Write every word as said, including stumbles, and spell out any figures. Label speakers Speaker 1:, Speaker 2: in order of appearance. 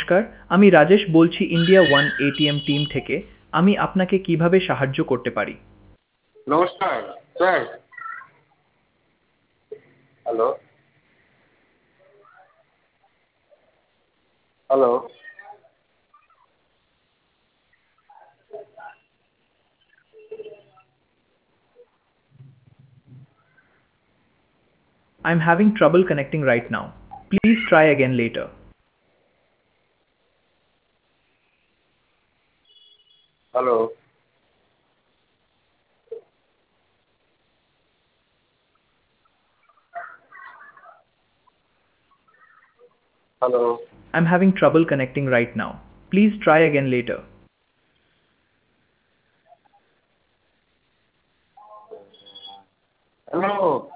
Speaker 1: নমস্কার, আমি রাজেশ বলছি ইন্ডিয়া ওয়ান এটিএম টিম থেকে। আমি আপনাকে কিভাবে সাহায্য করতে পারি?
Speaker 2: নমস্কার sir. Hello hello
Speaker 1: I'm having trouble connecting right now. Please try again later.
Speaker 2: Hello hello
Speaker 1: I'm having trouble connecting right now. Please try again later.
Speaker 2: Hello